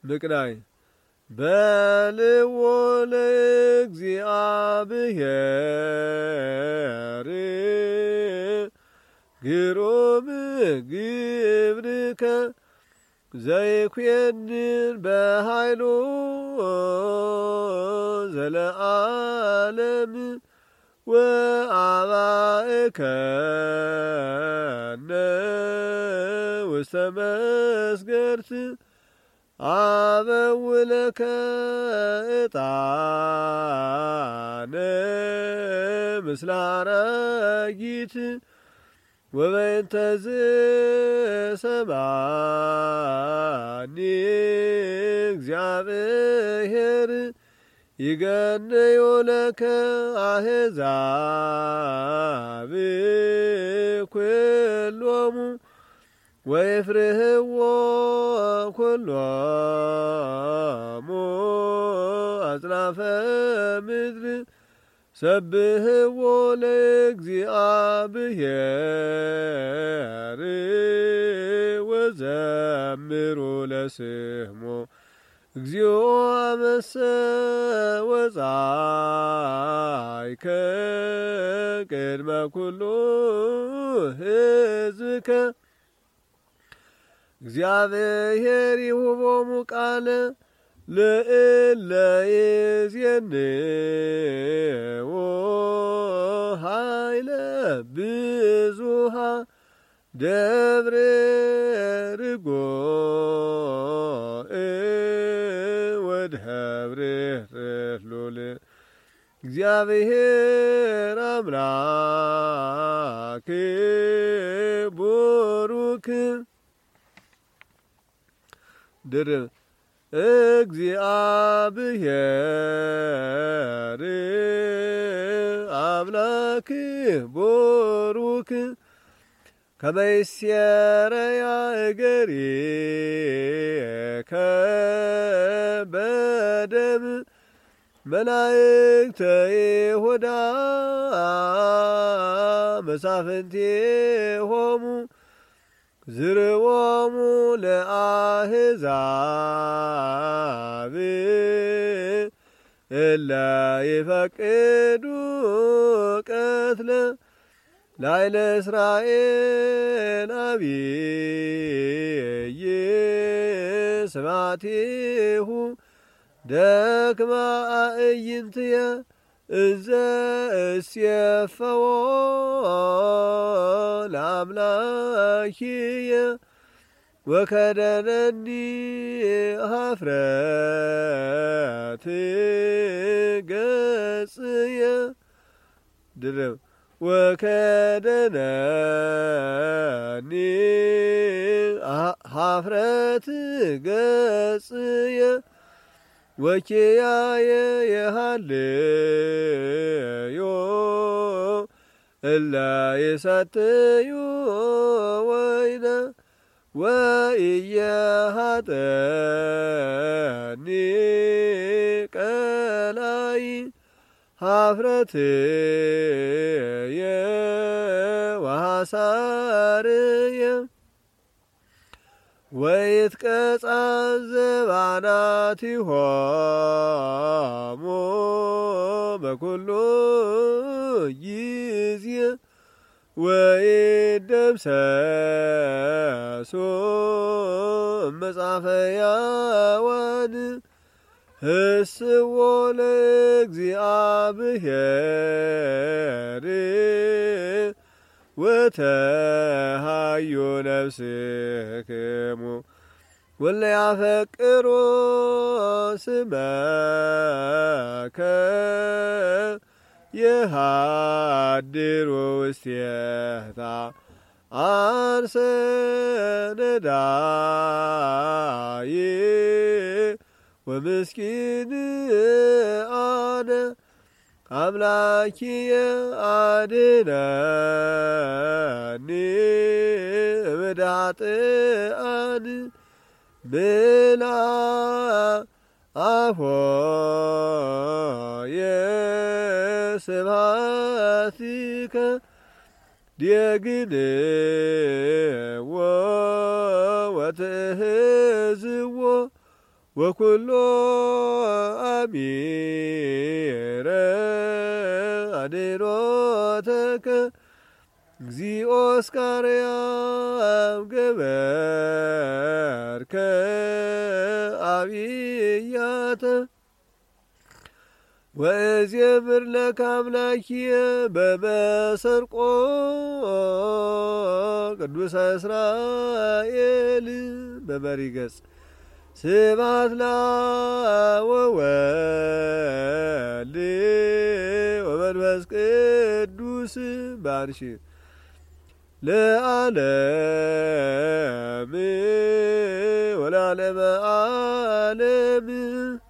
ንቅናይ በልዎ ለእግዚአብሔር ግሩም ግብርከ ዘይኮንን በኃይሉ ዘለዓለም ወአባእከነ ውስተ መስገድት አበውለከ ዕጣነ ምስለ አራጊት ወበእንተ ዝሰማኒ እግዚአብሔር ይገነዮ ለከ አሕዛብ ኩሎሙ ወይፍርህዎ ኩሎሙ አጽናፈ ምድር ሰብህዎ ለእግዚአብሔር ወዘምሩ ለስሞ እግዚኦ አመሰ ወጻእከ ቅድመ ኩሉ ሕዝብከ እግዚአብሔር ይሁቦሙ ቃለ ለእለ ይዜንዎ ኃይለ ብዙኃ ደብረ ርጎእ ወደብረ ርህሉል እግዚአብሔር አምላክ ቡሩክ ድርብ እግዚአብሔር አምላክ ቡሩክ ከመ ይሴረያ እገሪከ በደም መላእክተ ይሁዳ መሳፍንቲሆሙ ዝርዎሙ ለአሕዛብ እለ ይፈቅዱ ቀትለ ላዕለ እስራኤል አብይ ስብሐቲሁ ደክማ አዕይንትየ እዘ እስየፈዎ ለአምላኪየ ወከደነኒ ኀፍረት ገጽየ ድርብ ወከደነኒ ኀፍረት ገጽየ ወኪያየ የሃልዮ እለ ይሰትዩ ወይነ ወኢየሃጠኒ ቀላይ ኀፍረትየ ወሐሳርየ ወይትቀጻዘባናቲሆሙ በኩሉ ጊዜ ወይደምሰሱ መጽሐፈ ሕያዋን ህስዎ ለእግዚአብሔር ወተሃዩ ነፍስክሙ ወለያፈቅሮ ስመከ የሃድሩ ውስቴታ አንሰ ነዳይ ወምስኪን አነ አምላኪየ አድነኒ እምዳጥአን ብላ አፎየ ስብሐቲከ ዲግንዎ ወትሕዝዎ ወኩሎ አሚረ አድኅኖተከ እግዚኦ እስካርያም ገበርከ አብያተ ወእዜምር ለከ አምላኪየ በመሰርቆ ቅዱሰ እስራኤል በመሪ ገጽ ስብሐት ለአብ ወወልድ ወመንፈስ ቅዱስ ባርሽ ለዓለም ወለዓለመ ዓለም